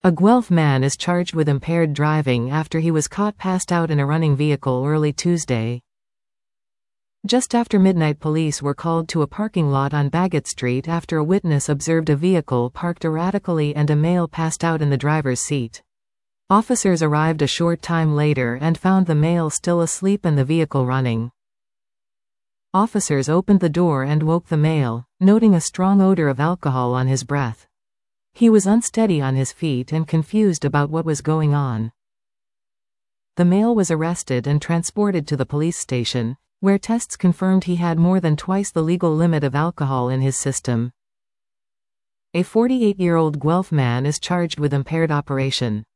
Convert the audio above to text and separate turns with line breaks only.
A Guelph man is charged with impaired driving after he was caught passed out in a running vehicle early Tuesday. Just after midnight, police were called to a parking lot on Bagot Street after a witness observed a vehicle parked erratically and a male passed out in the driver's seat. Officers arrived a short time later and found the male still asleep and the vehicle running. Officers opened the door and woke the male, noting a strong odor of alcohol on his breath. He was unsteady on his feet and confused about what was going on. The male was arrested and transported to the police station, where tests confirmed he had more than twice the legal limit of alcohol in his system. A 48-year-old Guelph man is charged with impaired operation.